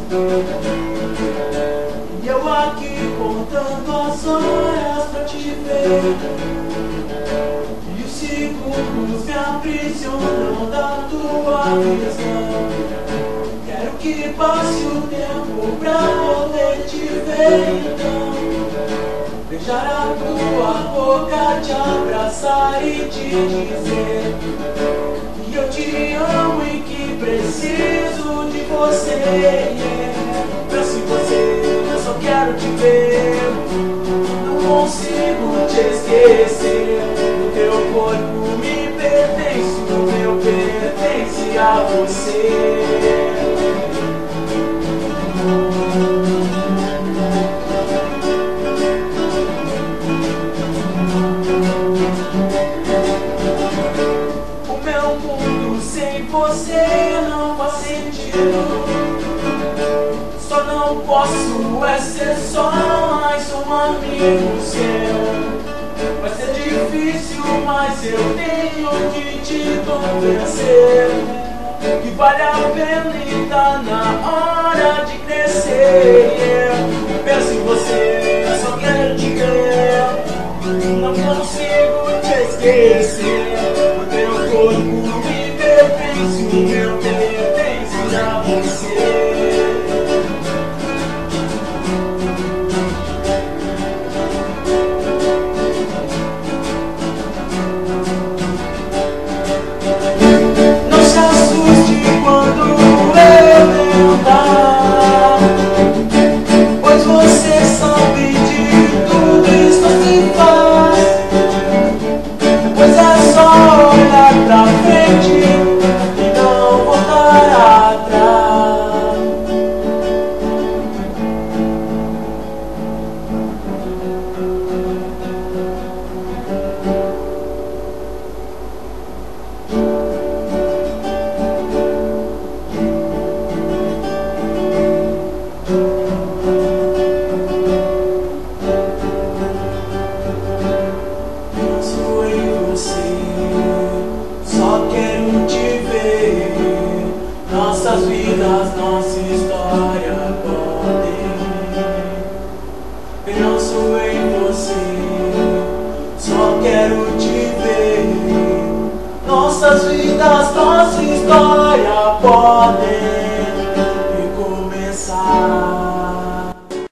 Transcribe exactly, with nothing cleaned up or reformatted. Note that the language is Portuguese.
E eu aqui contando as horas pra te ver, e os segundos me aprisionam da tua visão. Quero que passe o tempo pra poder te ver, então beijar a tua boca, te abraçar e te dizer que eu te amo e que preciso de você. Yeah. Penso em você, eu só quero te ver, não consigo te esquecer. O teu corpo me pertence, o meu pertence a você. Você não faz sentido, só não posso é ser só mais um amigo seu. Vai ser difícil, mas eu tenho que te convencer que vale a pena e tá na hora de crescer. Yeah. Penso em você, eu só quero te ver, não consigo te esquecer. O teu corpo me pertence, o meu pertence a você. Não se assuste quando eu tentar, pois você sabe de tudo isso que faz. Pois é só olhar pra frente e não voltar atrás. Penso em você, só quero te ver. Nossas vidas, nossa história podem. Penso em você, só quero te ver. Nossas vidas, nossa história podem recomeçar.